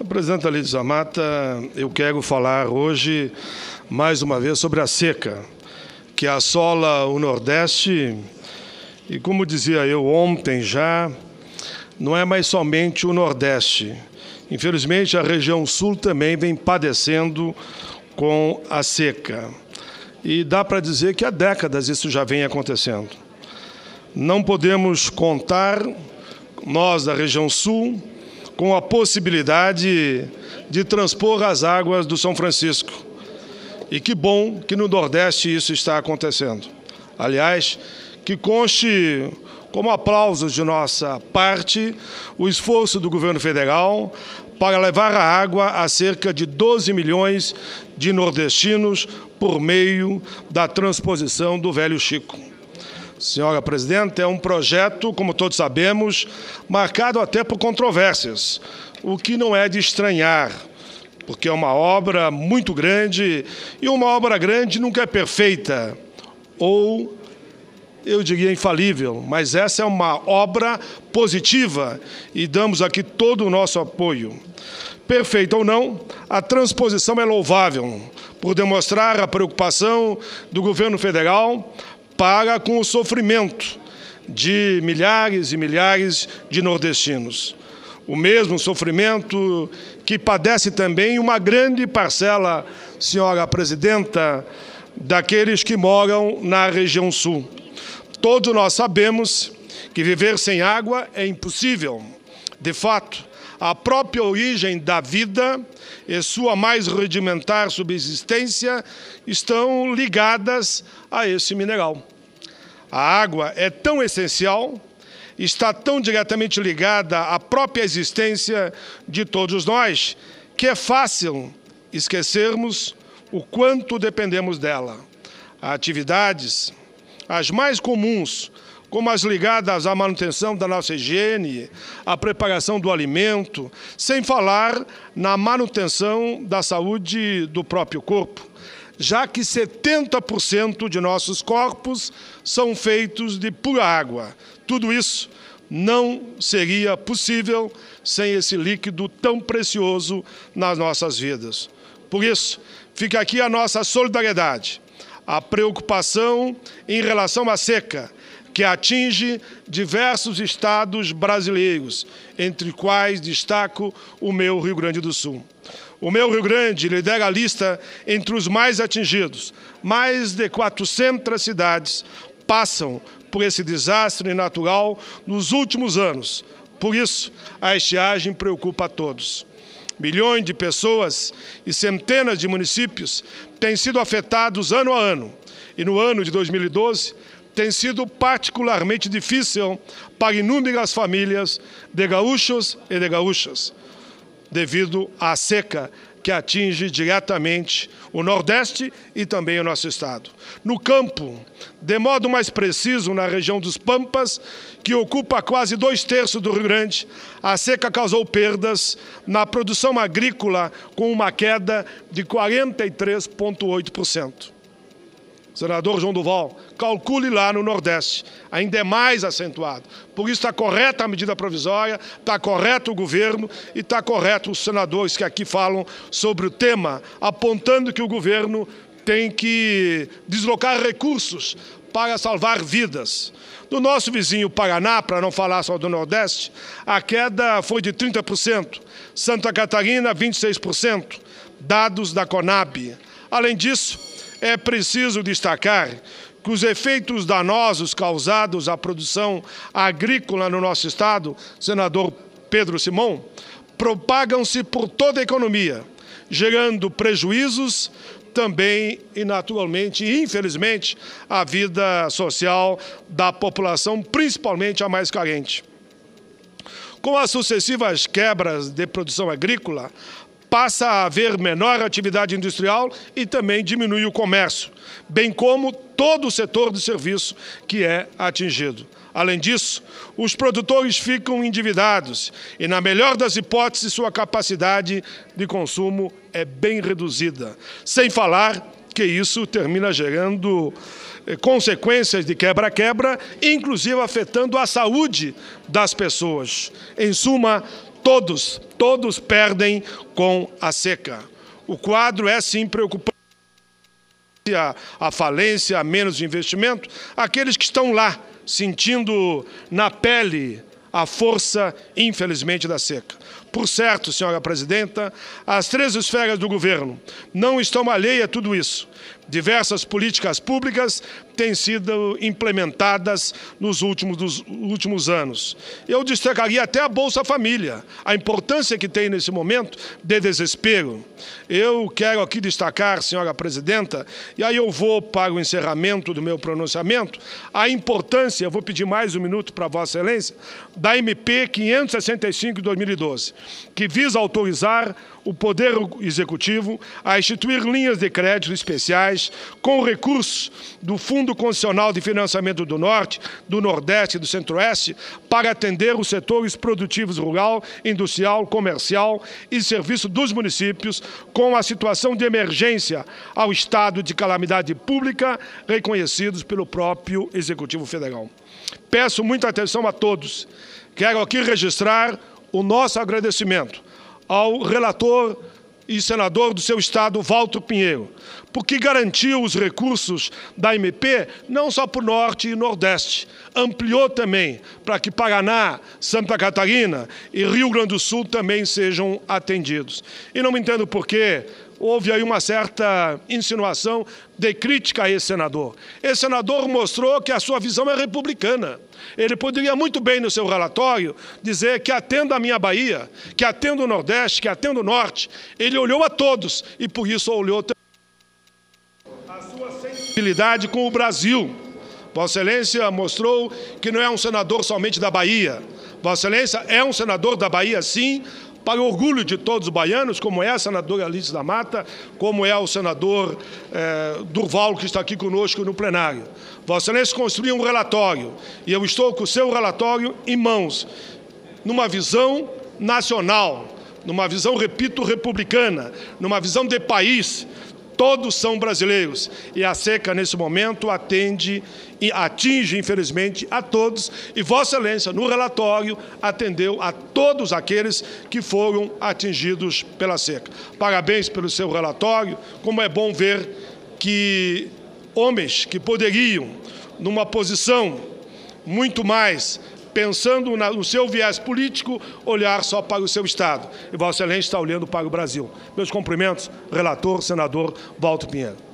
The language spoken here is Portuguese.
Presidente Alídio Mata, eu quero falar hoje, mais uma vez, sobre a seca que assola o Nordeste e, como dizia eu ontem já, não é mais somente o Nordeste. Infelizmente, a região Sul também vem padecendo com a seca. E dá para dizer que há décadas isso já vem acontecendo. Não podemos contar, nós da região Sul, com a possibilidade de transpor as águas do São Francisco. E que bom que no Nordeste isso está acontecendo. Aliás, que conste como aplausos de nossa parte o esforço do governo federal para levar a água a cerca de 12 milhões de nordestinos por meio da transposição do Velho Chico. Senhora Presidente, é um projeto, como todos sabemos, marcado até por controvérsias, o que não é de estranhar, porque é uma obra muito grande e uma obra grande nunca é perfeita, ou eu diria infalível, mas essa é uma obra positiva e damos aqui todo o nosso apoio. Perfeita ou não, a transposição é louvável por demonstrar a preocupação do governo federal para com o sofrimento de milhares e milhares de nordestinos. O mesmo sofrimento que padece também uma grande parcela, senhora Presidenta, daqueles que moram na região Sul. Todos nós sabemos que viver sem água é impossível. De fato, a própria origem da vida e sua mais rudimentar subsistência estão ligadas a esse mineral. A água é tão essencial, está tão diretamente ligada à própria existência de todos nós, que é fácil esquecermos o quanto dependemos dela. Atividades, as mais comuns, como as ligadas à manutenção da nossa higiene, à preparação do alimento, sem falar na manutenção da saúde do próprio corpo, já que 70% de nossos corpos são feitos de pura água. Tudo isso não seria possível sem esse líquido tão precioso nas nossas vidas. Por isso, fica aqui a nossa solidariedade, a preocupação em relação à seca, que atinge diversos estados brasileiros, entre quais destaco o meu Rio Grande do Sul. O meu Rio Grande lidera a lista entre os mais atingidos. Mais de 400 cidades passam por esse desastre natural nos últimos anos. Por isso, a estiagem preocupa a todos. Milhões de pessoas e centenas de municípios têm sido afetados ano a ano. E no ano de 2012, tem sido particularmente difícil para inúmeras famílias de gaúchos e de gaúchas, devido à seca que atinge diretamente o Nordeste e também o nosso estado. No campo, de modo mais preciso na região dos Pampas, que ocupa quase 2/3 do Rio Grande, a seca causou perdas na produção agrícola com uma queda de 43,8%. Senador João Duval, calcule lá no Nordeste, ainda é mais acentuado. Por isso está correta a medida provisória, está correto o governo e está correto os senadores que aqui falam sobre o tema, apontando que o governo tem que deslocar recursos para salvar vidas. No nosso vizinho Paraná, para não falar só do Nordeste, a queda foi de 30%, Santa Catarina 26%, dados da Conab. Além disso, é preciso destacar que os efeitos danosos causados à produção agrícola no nosso estado, senador Pedro Simão, propagam-se por toda a economia, gerando prejuízos também e, naturalmente, infelizmente, à vida social da população, principalmente a mais carente. Com as sucessivas quebras de produção agrícola, passa a haver menor atividade industrial e também diminui o comércio, bem como todo o setor de serviço que é atingido. Além disso, os produtores ficam endividados e, na melhor das hipóteses, sua capacidade de consumo é bem reduzida. Sem falar que isso termina gerando consequências de quebra-quebra, inclusive afetando a saúde das pessoas. Em suma, todos perdem com a seca. O quadro é, sim, preocupante. A falência, a menos investimento, aqueles que estão lá, sentindo na pele a força, infelizmente, da seca. Por certo, senhora presidenta, as 3 esferas do governo não estão alheias a tudo isso. Diversas políticas públicas têm sido implementadas nos últimos anos. Eu destacaria até a Bolsa Família, a importância que tem nesse momento de desespero. Eu quero aqui destacar, senhora presidenta, e aí eu vou para o encerramento do meu pronunciamento, a importância, eu vou pedir mais um minuto para Vossa Excelência, da MP 565 de 2012, que visa autorizar o Poder Executivo a instituir linhas de crédito especiais com recursos do Fundo Constitucional de Financiamento do Norte, do Nordeste e do Centro-Oeste para atender os setores produtivos rural, industrial, comercial e serviço dos municípios com a situação de emergência ao estado de calamidade pública reconhecidos pelo próprio Executivo Federal. Peço muita atenção a todos. Quero aqui registrar o nosso agradecimento ao relator e senador do seu estado, Walter Pinheiro, porque garantiu os recursos da MP não só para o Norte e Nordeste, ampliou também para que Paraná, Santa Catarina e Rio Grande do Sul também sejam atendidos. E não me entendo por quê. Houve aí uma certa insinuação de crítica a esse senador. Esse senador mostrou que a sua visão é republicana. Ele poderia muito bem, no seu relatório, dizer que atendo a minha Bahia, que atendo o Nordeste, que atendo o Norte. Ele olhou a todos e, por isso, olhou a sua sensibilidade com o Brasil. Vossa Excelência mostrou que não é um senador somente da Bahia. Vossa Excelência é um senador da Bahia, sim, para o orgulho de todos os baianos, como é a senadora Alice da Mata, como é o senador Durval, que está aqui conosco no plenário. Vossa Excelência construiu um relatório, e eu estou com o seu relatório em mãos, numa visão nacional, numa visão, repito, republicana, numa visão de país. Todos são brasileiros e a seca, nesse momento, atinge, infelizmente, a todos. E Vossa Excelência, no relatório, atendeu a todos aqueles que foram atingidos pela seca. Parabéns pelo seu relatório. Como é bom ver que homens que poderiam, numa posição muito mais pensando no seu viés político, olhar só para o seu Estado. E Vossa Excelência está olhando para o Brasil. Meus cumprimentos, relator, senador Walter Pinheiro.